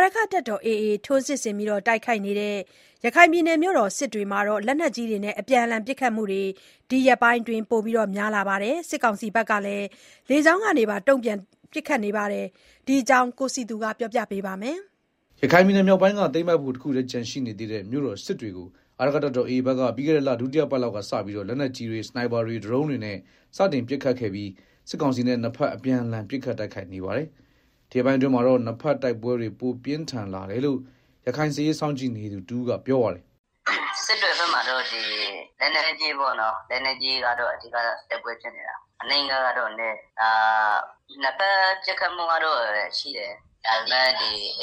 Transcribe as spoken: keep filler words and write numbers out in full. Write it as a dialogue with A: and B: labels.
A: ရခတပ်တော် အေအေ ထိုးစစ်ဆင်တိုက်ခိုက်နေတဲ့ရခိုင်ပြည်နယ်မြို့တော်စစ်တွေမှာလက်နက်ကြီးတွေနဲ့အပြန်အလှန်ပစ်ခတ်မှုတွေဒီရက်ပိုင်းအတွင်းပိုများလာပါတယ်။စစ်ကောင်စီဘက်ကလည်းလေကြောင်းကနေပါတုံ့ပြန်ပစ်ခတ်နေပါတယ်။ဒီအကြောင်းကိုစည်သူကပြောပြပေးပါမယ်
B: ။ရခိုင်ပြည်နယ်မြောက်ပိုင်းကသိမ်းပိုက်ဖို့တခုတည်းကြန့်ရှိနေသေးတဲ့မြို့တော်စစ်တွေကိုအာရခတပ်တော် အေအေ ဘက်ကပြီးခဲ့တဲ့လဒုတိယပတ်လောက်ကစပြီးတော့လက်နက်ကြီးတွေစနိုက်ပါတွေဒရုန်းတွေနဲ့စတင်ပစ်ခတ်ခဲ့ပြီးစစ်ကောင်စီနဲ့နှစ်ဖက်အပြန်အလှန်ပစ်ခတ်တိုက်ခိုက်နေပါတယ်။ဒီပိုင်းအတွင်းမှာတော့နှစ်ဖက်တိုက်ပွဲတွေပိုပြင်းထန်လာတယ်လို့ရခိုင်စစ်ရေးစောင့်ကြည့်နေသူတူကပြောပါတယ်
C: ။စစ်တွေဘက်မှာတော့ဒီလက်နက်ကြီးပေါ့နော်လက်နက်ကြီးကတော့အဓိကတိုက်ပွဲဖြစ်နေတာအနိုင်ကတော့ねအာနှစ်ဖက်ပစ်ခတ်မှုကတော့ရှိတယ်ဒါပေမဲ့ဒီ